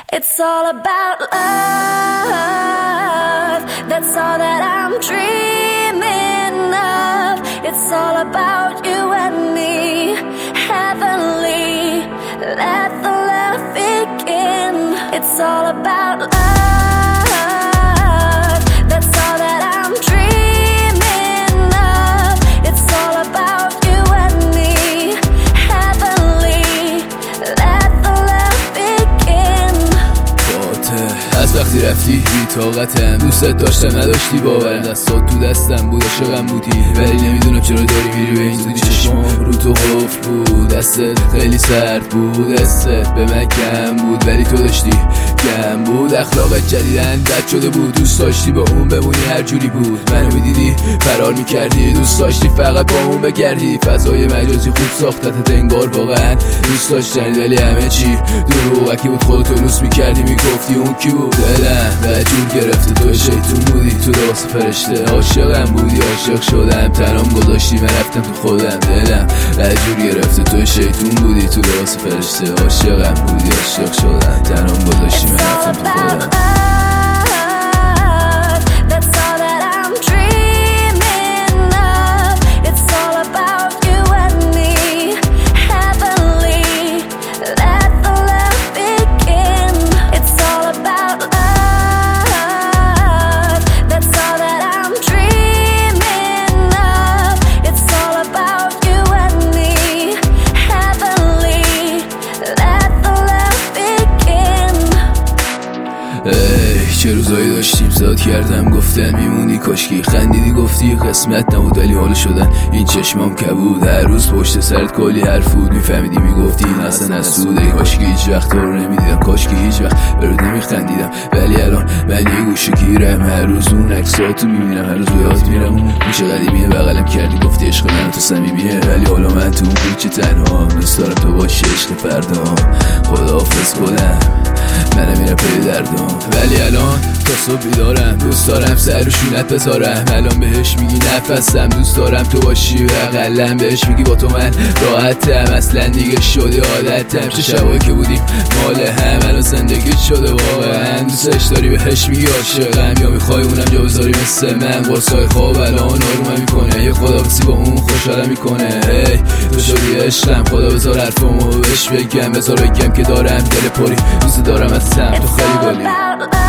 It's all about love. That's all that I'm dreaming of. It's all about you and me. Heavenly, let the love begin. It's all about love. That's all that I'm dreaming of. It's all about you and me. Heavenly, let the love begin. از وقتی رفتی بی طاقتم، دوستت داشتم نداشتی باورم، دستات تو دستم بود عاشقم بودی، ولی نمیدونم چرا داری میری به این زودی. چشمام رو تو قفل بود، دستت خیلی سرد بود، دستت به من کم بود ولی تو داشتی کم بود. اخلاقت جدیدن بد شده بود، دوست داشتی با اون بمونی هر جوری بود، منو میدیدی فرار میکردی، دوست داشتی فقط با اون بگردی. فضای مجازی خوب ساختتت انگار واقعا دوست داشتنی، ولی همه چی دروغکی بود، خودتو لوس میکردی، میگفتی اون کی بود. دلم وجور گرفته، تو شیطون بودی، تو راست فرشته، عاشقم بودی، عاشق شدم، تنام گذاشتی من رفتم تو خودم. دلم وجور گرفته، تو شیطون بودی، تو راست فرشته، عاشقم بودی، عاشق شدم، تنام گذاشتی من رفتم تو خودم. چه روزایی داشتیم زاد کردم، گفتن میمونی کاشکی، خندیدی گفتی قسمت نبود ولی حال شدن این چشمام کبود، هر روز پشت سرت کلی حرف بود، میفهمیدی میگفتی این اصلا از سوده، کاشکی هیچ وقت تو رو نمیدیدم، کاشکی هیچ وقت برات نمیخندیدم، ولی الان من یه گوشه گیرم، هر روز اون عکساتو میبینم، هر روز یاد میرم اون میشه قدیمیه، بغلم کردی گفتی عشق من تو صمیمیه، ولی حالا من تو اون کوچه تنها، دوست دارم تو باشی عشق فردا، خداحافظ کنم منم میرم پی دردم، ولی الان تا صبح بیدارم، دوست دارم سر رو شونت بذارم، الان بهش میگی نفسم، دوست دارم تو باشی بغلم، بهش میگی با تو من راحتم، اصلا دیگه شده عادتم، چه شبایی که بودیم مال هم الان زندگی شده واقعا، دوستش داری بهش میگی عاشقم، یا میخوای اونم جا بذاری مثل من، قرصای خواب الان آرومم میکنه، یه خداحافظی با اون خوشحالم میکنه، هی تو شدی عشقم، خدا بذار حرفمو بهش بگم، بذار بگم که دارم دل پری، دوست دارم از تو خیلی گلی.